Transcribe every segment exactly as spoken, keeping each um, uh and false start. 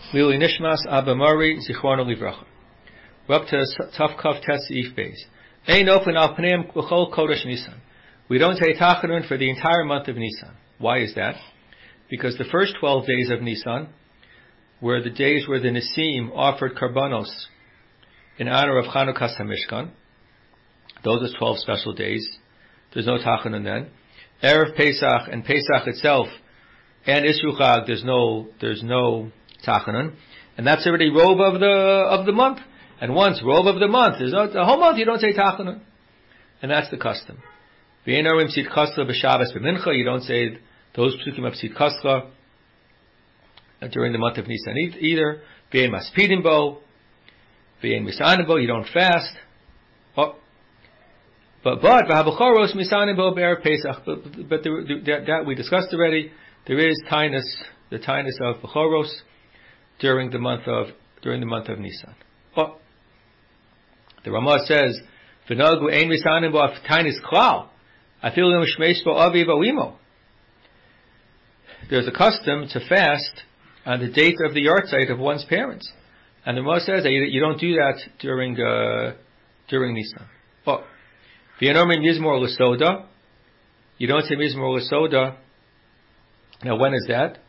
Lili Nishmas Abba Mari Zichrono Livracha. We're up to Tav Kav Tes Eif Beis. Ein Ofen Al Pneim L'chol Kodesh Nisan. We don't say Tachanun for the entire month of Nisan. Why is that? Because the first twelve days of Nisan were the days where the Nisim offered Karbanos in honor of Chanukas HaMishkan. Those are twelve special days. There's no Tachanun then. Erev Pesach and Pesach itself and Isru Chag, there's no, there's no Tachanun. And that's already robe of the, of the month. And once robe of the month, there's no, the whole month you don't say Tachanun. And that's the custom. V'einorim Tzid Kasla b'Shabbos b'Mincha, you don't say those psukim of Tzid Kasla during the month of Nisan either. V'ein Maspidim bo, v'ein Misanim bo, you don't fast. Oh. But, but, v'habuchoros Misanim bo be'er Pesach, but, but the, the, that, that we discussed already, there is tainus, the tainus of Buchoros during the month of, during the month of Nisan. Oh. The Ramah says, "V'nogu ein misanim bo tainis klal. I feel them shmeish bo avi bo imo." There's a custom to fast on the date of the yahrzeit of one's parents, and the Ramah says that you, you don't do that during uh, during Nisan. Oh, v'yanomim yizmor l'soda. You don't say mizmor l'soda. Now, when is that?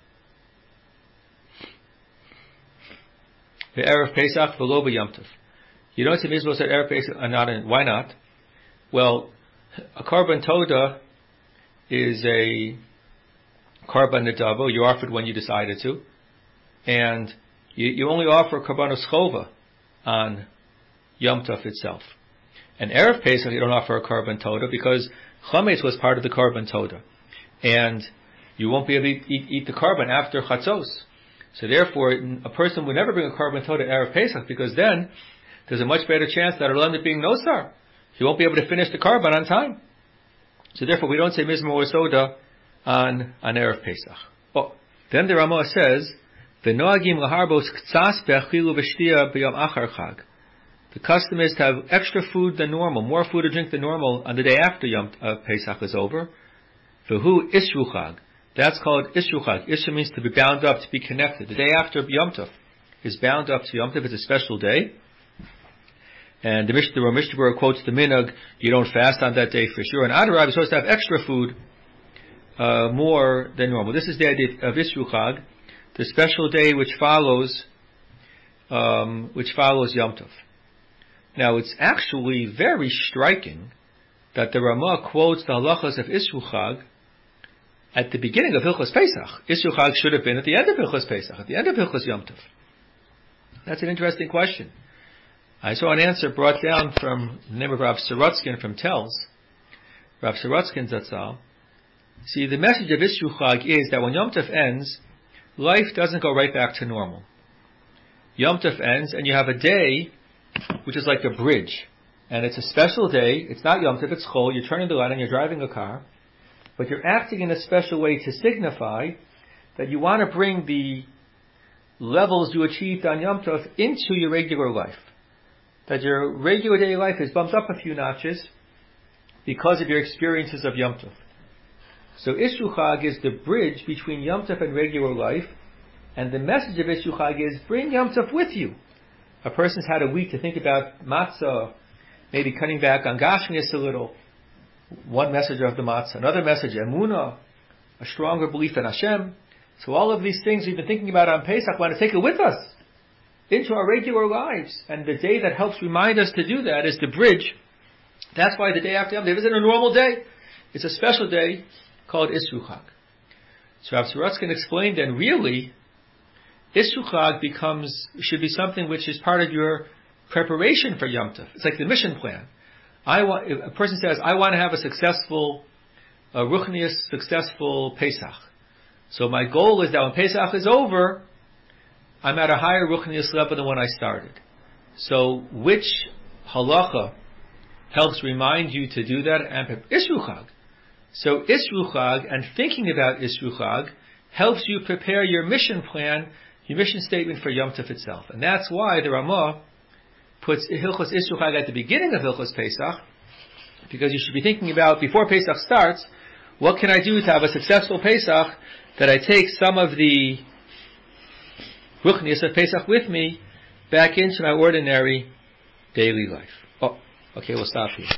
The erev Pesach v'lo b'Yom Tov. You don't say Mizmor said Erev Pesach, not in, why not? Well, a Karban Toda is a Karban Nedavo. You offered when you decided to. And you, you only offer Karbanos Chova on Yom Tov itself. And Erev Pesach, you don't offer a Karban Toda because Chametz was part of the Karban Toda. And you won't be able to eat, eat the Karban after Chatzos. So therefore, a person would never bring a Karban Toda Erev Pesach because then there's a much better chance that it'll end up being no star. He won't be able to finish the Karban on time. So therefore, we don't say Mizmor or Soda on, on Erev Pesach. Oh, then the Ramah says, V'noagim laharbos k'tzas be'achilu v'shtia b'yom achar chag. The custom is to have extra food than normal, more food or drink than normal on the day after Yom uh, Pesach is over. V'hu Isru Chag. That's called Isru Chag. Isru means to be bound up, to be connected. The day after Yom Tov is bound up to Yom Tov. It's a special day. And the Mishnah, Mishnah quotes the minhag, you don't fast on that day for sure. And Adarab is supposed to have extra food, uh, more than normal. This is the idea of Isru Chag, the special day which follows, um, which follows Yom Tov. Now it's actually very striking that the Ramah quotes the halachas of Isru Chag at the beginning of Hilchos Pesach. Isru Chag should have been at the end of Hilchos Pesach, at the end of Hilchos Yom Tov. That's an interesting question. I saw an answer brought down from the name of Rav Sorotzkin from Telz. Rav Sorotzkin Zatzal. See, the message of Isru Chag is that when Yom Tov ends, life doesn't go right back to normal. Yom Tov ends, and you have a day which is like a bridge. And it's a special day. It's not Yom Tov, it's Chol. You're turning the light and you're driving a car. But you're acting in a special way to signify that you want to bring the levels you achieved on Yom Tov into your regular life. That your regular day life is bumped up a few notches because of your experiences of Yom Tov. So Isru Chag is the bridge between Yom Tov and regular life, and the message of Isru Chag is bring Yom Tov with you. A person's had a week to think about matzah, maybe cutting back on gashmias a little. One message of the matzah, another message, emunah, a stronger belief in Hashem. So all of these things we've been thinking about on Pesach, we want to take it with us into our regular lives. And the day that helps remind us to do that is the bridge. That's why the day after Yom Tov isn't a normal day. It's a special day called Isru Chag. So Rav Sorotzkin explained then really, Isru Chag becomes, should be something which is part of your preparation for Yom Tov. It's like the mission plan. I want, if a person says, I want to have a successful, a ruchnius, successful Pesach. So my goal is that when Pesach is over, I'm at a higher ruchnius level than when I started. So which halacha helps remind you to do that? And Isru Chag. So Isru Chag and thinking about Isru Chag helps you prepare your mission plan, your mission statement for Yom Tov itself. And that's why the Ramah puts Hilchos Isru Chag at the beginning of Hilchos Pesach, because you should be thinking about, before Pesach starts, what can I do to have a successful Pesach, that I take some of the Ruchnius of Pesach with me back into my ordinary daily life. Oh, okay, we'll stop here.